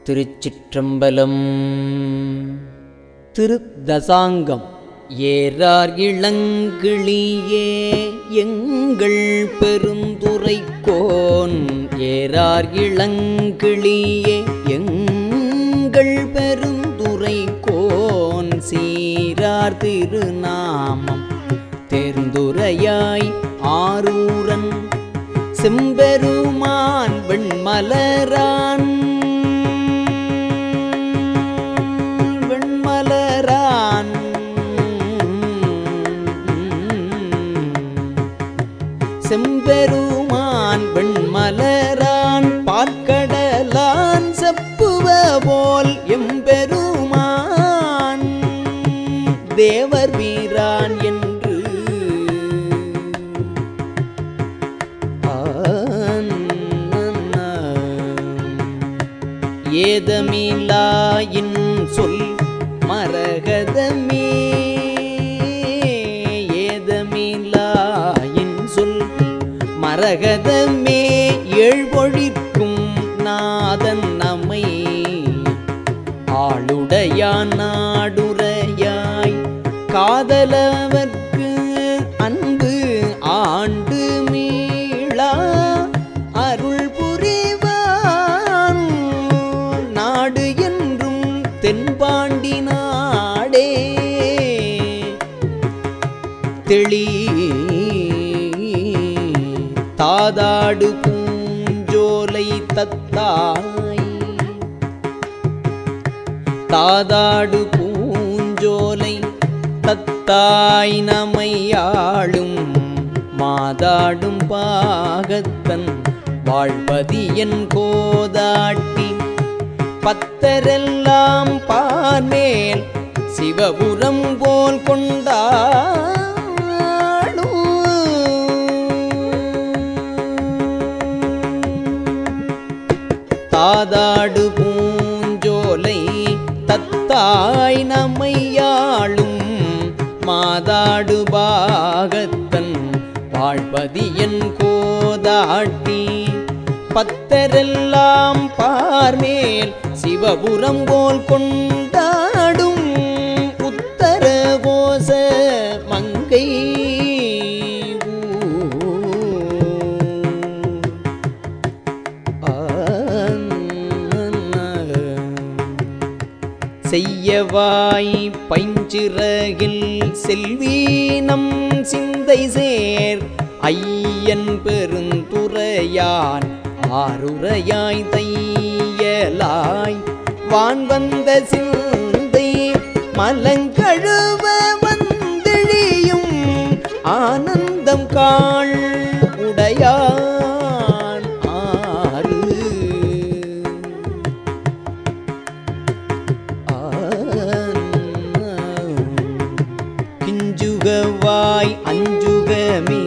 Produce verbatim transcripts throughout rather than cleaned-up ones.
திருச்சிற்றம்பலம். திருத்தசாங்கம். ஏறார் இளங்கிளியே எங்கள் பெருந்துரைக்கோன், ஏறார் இளங்கிளியே எங்கள் பெருந்துரைக்கோன், சீரார் திருநாமம் தேர்ந்துரையாய் ஆரூரன் செம்பெருமான் வெண்மலரான், வெண்மலரான் செம்பெருமான் வெண்மலரான் பார்க்கடலான் செப்புவ போல் எம்பெருமான் தேவர் வீரான் என்று ஏதமிலாயின் சொல் மரகதமே, ஏதமிலாயின் சொல் மரகதமே, ஏழ்வொழிக்கும் நாதன் நம்மை ஆளுடையான் நாடுரையாய் காதலவர்க்கு அன்பு ஆண்டு மீளா அருள் புரிவான், நாடு என்றும் தென்பாண்டி நாடே தெளி தாதாடு பூஞ்சோலை தத்தாய், தாதாடு பூஞ்சோலை தத்தாய் நமையாளும் மாதாடும் பாகத்தன் வாழ்பதியன் கோதாட்டி, பத்தரெல்லாம் பார்மேல் சிவபுரம் போல் கொண்டாடும், தாதாடு பூஞ்சோலை தத்தாய் நமையாளும் மாதாடு பாகத்தன் வாழ்பதியன் கோதாட்டி, பத்தரெல்லாம் பார்மேல் சிவபுரம் போல் கொண்டாடும் உத்தர கோச மங்கை செய்யவாய் பைஞ்சிறகில் செல்வீனம் சிந்தை சேர் ஐயன் பெருந்துரையான் ஆருரையாய் தையலாய் வான் வந்த சிந்தை மலங்கழுவ வந்தெழியும் ஆனந்தம் காள் உடையான் ஆறு கிஞ்சுகவாய் அஞ்சுகமே,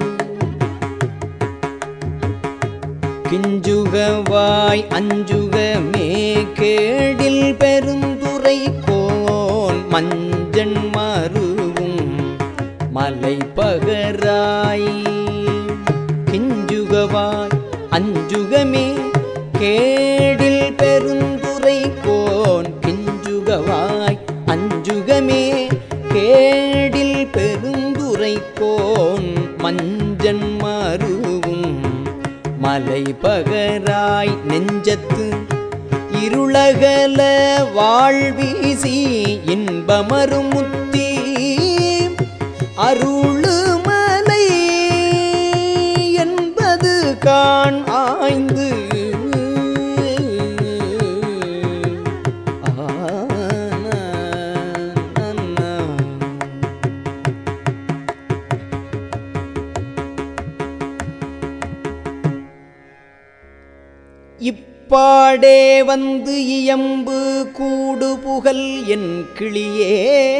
கிஞ்சுகவாய் அஞ்சுகமே, கேடில் பெருந்துரைக்கோன் மஞ்சன் மருவும் மலை பகராய், கிஞ்சுகவாய் அஞ்சுகமே, கேடில் பெருந்துரைக்கோன், கிஞ்சுகவாய் அஞ்சுகமே, கேடில் பெருந்துரைக்கோன் மஞ்சன் மருவும் மலை பகராய், நெஞ்சத்து இருளகல வாழ்வீசி இன்பமரும் முத்தி அருளுமலை என்பது காண் ஆய்ந்து இப்பாடே வந்து இயம்பு கூடு புகழ் என் கிளியே,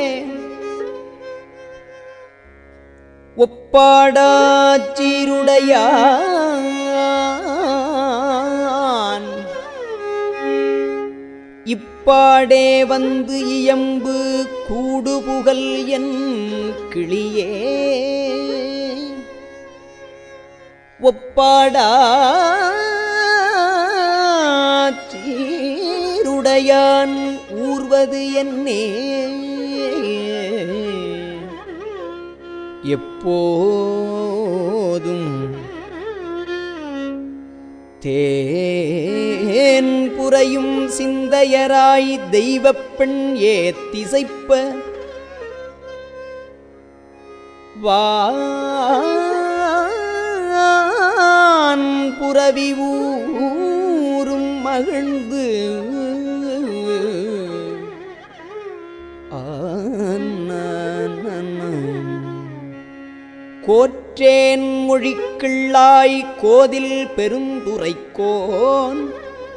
ஒப்பாடாச்சீருடையான், இப்பாடே வந்து இயம்பு கூடு புகழ் என் கிளியே, ஒப்பாடா பெருந்துரையான் ஊர்வது என்னே எப்போதும் தேன் புரையும் சிந்தையராய் தெய்வப் பெண் ஏத்திசைப்ப வான் புரவி ஊரும் மகிழ்ந்து கோற்றேன் மொழிக்கிள்ளாய் கோதில் பெருந்துரைக்கோன்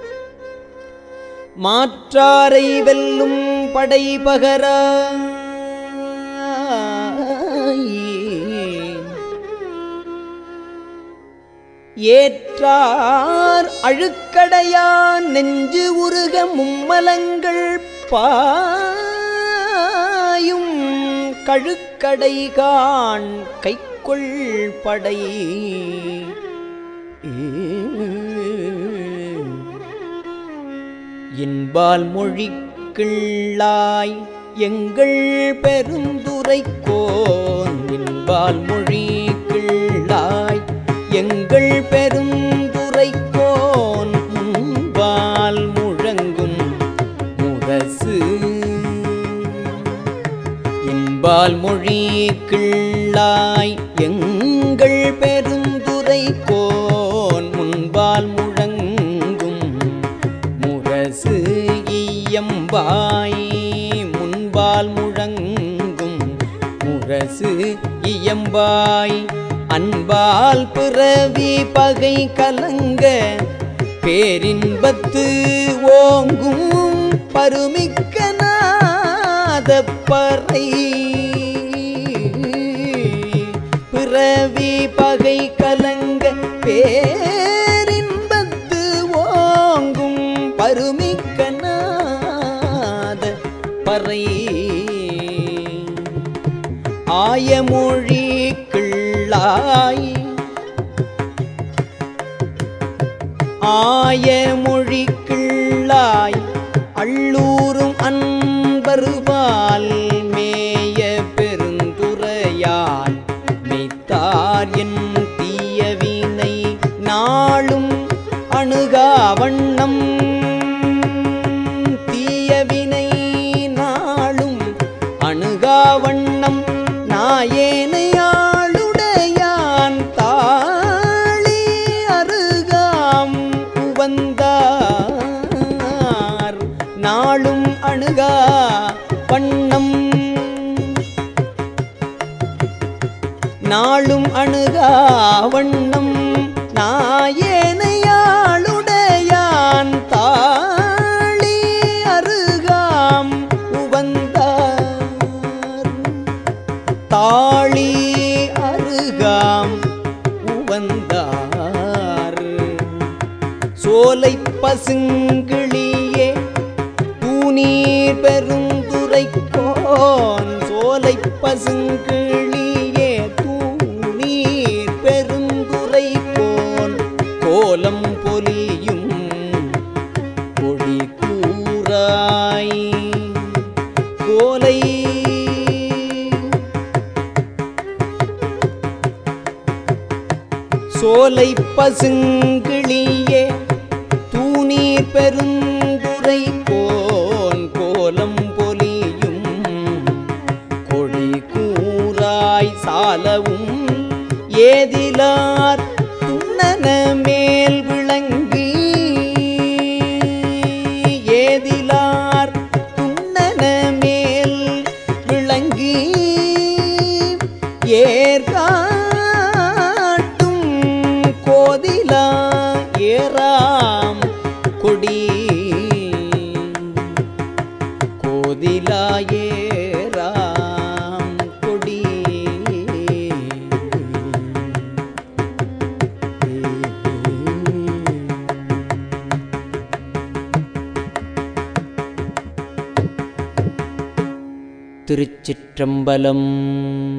மாற்றாரை வெல்லும் படைபகரா ஏற்றார் அழுக்கடையான் நெஞ்சு உருக மும்மலங்கள் பாயும் கழுக்கடைகான் கைக்கொள் படை இன்பால் மொழிக்கிள்ளாய் எங்கள் பெருந்துரைக்கோன் இன்பால் மொழிக்கிள்ளாய் எங்கள் பெருந்துரைக்கோன் முன்பால் முழங்கும் முரசு இன்பால் மொழிக்கிள்ளாய் எங்கள் பெருந்துரைக்கோன் முன்பால் முழங்கும் முரசு இயம்பாய் முன்பால் முழங்கும் முரசு இயம்பாய் அன்பால் பிறவி பகை கலங்க பேரின்பத்து ஓங்கும் பருமிக்க நாதப்பறை பிறவி பகை கலங்க பேரின்பத்து ஓங்கும் பருமிக்க நாதப்பறை ஆயமொழி கிள்ளாய் ஆயமொழி கிள்ளாய் அள்ளூரும் அன்பருபால் மேய பெருந்துரையான் மெய்த்தார் என் தீயவினை நாளும் அணுகா வண்ணம் தீயவினை நாளும் அணுகா வண்ணம் நாயேனையாளுடையான் தாளி அருகாம் உவந்தார் நாளும் அணுகா வண்ணம் நாளும் அணுகா வண்ணம் நாயேனையாளுடையான் தாளி அருகாம் உவந்தார் தாளி அருகாம் உவந்தார் சோலை பசுங்கிளியே தூநீர் பெருந்துரைக்கோன் சோலை பசுங்கிளியே தூநீர் பெருந்துரைக்கோன் கோலம் பொலியும் கொடி கூறாய் கோலை சோலை பசுங்கிளியே தூநீர் பெருந்துரைக்கோன் கோலம் பொலியும் கொடி கூறாய் சாலவும் ஏதிலார் துண்ணன மேல் விளங்கி ஏதிலார் துண்ணன மேல் விளங்கி ஏற்காட்டும் கோதிலா ஏறாம் கொடி கோதிலா ஏறாம் கொடி திருச்சிற்றம்பலம்.